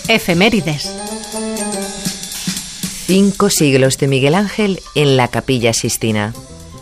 Efemérides. 5 siglos de Miguel Ángel en la Capilla Sixtina.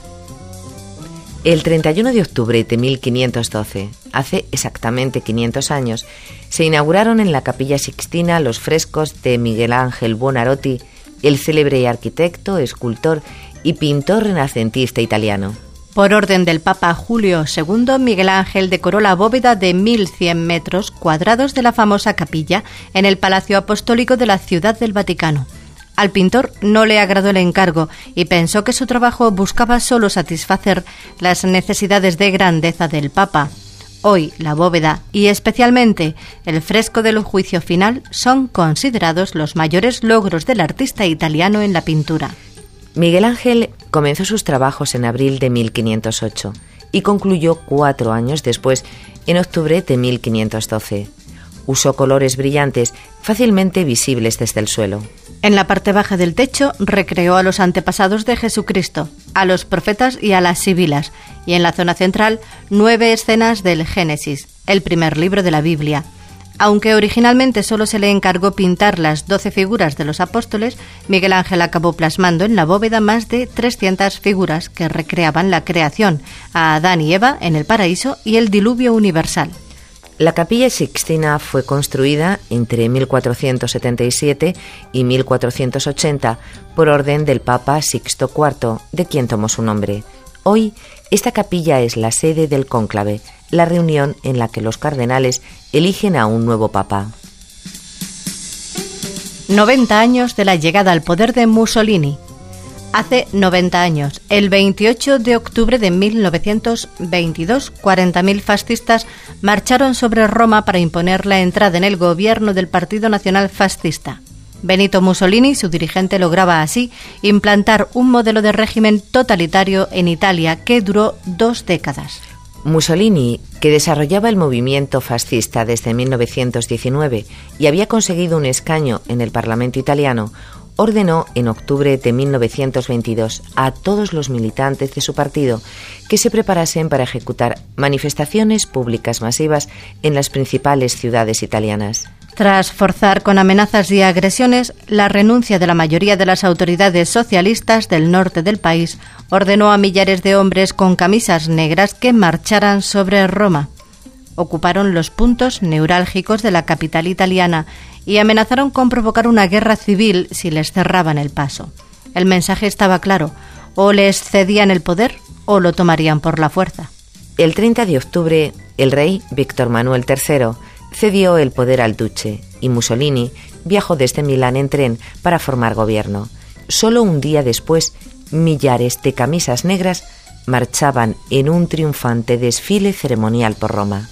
El 31 de octubre de 1512, hace exactamente 500 años, se inauguraron en la Capilla Sixtina los frescos de Miguel Ángel Buonarroti, el célebre arquitecto, escultor y pintor renacentista italiano. Por orden del Papa Julio II, Miguel Ángel decoró la bóveda de 1.100 metros cuadrados de la famosa capilla en el Palacio Apostólico de la Ciudad del Vaticano. Al pintor no le agradó el encargo y pensó que su trabajo buscaba solo satisfacer las necesidades de grandeza del Papa. Hoy la bóveda y especialmente el fresco del juicio final son considerados los mayores logros del artista italiano en la pintura. Miguel Ángel comenzó sus trabajos en abril de 1508 y concluyó 4 años después, en octubre de 1512. Usó colores brillantes, fácilmente visibles desde el suelo. En la parte baja del techo recreó a los antepasados de Jesucristo, a los profetas y a las sibilas, y en la zona central 9 escenas del Génesis, el primer libro de la Biblia. Aunque originalmente solo se le encargó pintar las 12 figuras de los apóstoles, Miguel Ángel acabó plasmando en la bóveda más de 300 figuras que recreaban la creación, a Adán y Eva en el paraíso y el diluvio universal. La Capilla Sixtina fue construida entre 1477 y 1480 por orden del Papa Sixto IV, de quien tomó su nombre. Hoy, esta capilla es la sede del cónclave, la reunión en la que los cardenales eligen a un nuevo papa. 90 años de la llegada al poder de Mussolini. Hace 90 años, el 28 de octubre de 1922, 40.000 fascistas marcharon sobre Roma para imponer la entrada en el gobierno del Partido Nacional Fascista. Benito Mussolini, su dirigente, lograba así implantar un modelo de régimen totalitario en Italia que duró 2 décadas. Mussolini, que desarrollaba el movimiento fascista desde 1919 y había conseguido un escaño en el Parlamento italiano, ordenó en octubre de 1922 a todos los militantes de su partido que se preparasen para ejecutar manifestaciones públicas masivas en las principales ciudades italianas. Tras forzar con amenazas y agresiones la renuncia de la mayoría de las autoridades socialistas del norte del país, ordenó a millares de hombres con camisas negras que marcharan sobre Roma. Ocuparon los puntos neurálgicos de la capital italiana y amenazaron con provocar una guerra civil si les cerraban el paso. El mensaje estaba claro: o les cedían el poder o lo tomarían por la fuerza. El 30 de octubre, el rey Víctor Manuel III cedió el poder al duce y Mussolini viajó desde Milán en tren para formar gobierno. Solo un día después, millares de camisas negras marchaban en un triunfante desfile ceremonial por Roma.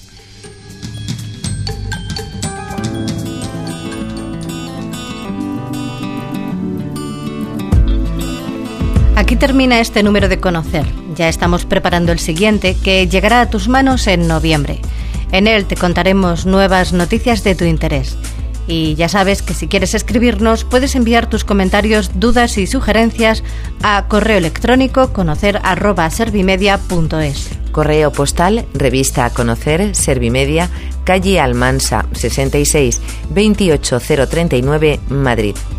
Aquí termina este número de Conocer. Ya estamos preparando el siguiente, que llegará a tus manos en noviembre. En él te contaremos nuevas noticias de tu interés. Y ya sabes que si quieres escribirnos, puedes enviar tus comentarios, dudas y sugerencias a correo electrónico conocer@servimedia.es. Correo postal, revista a Conocer, Servimedia, calle Almansa 66, 28039, Madrid.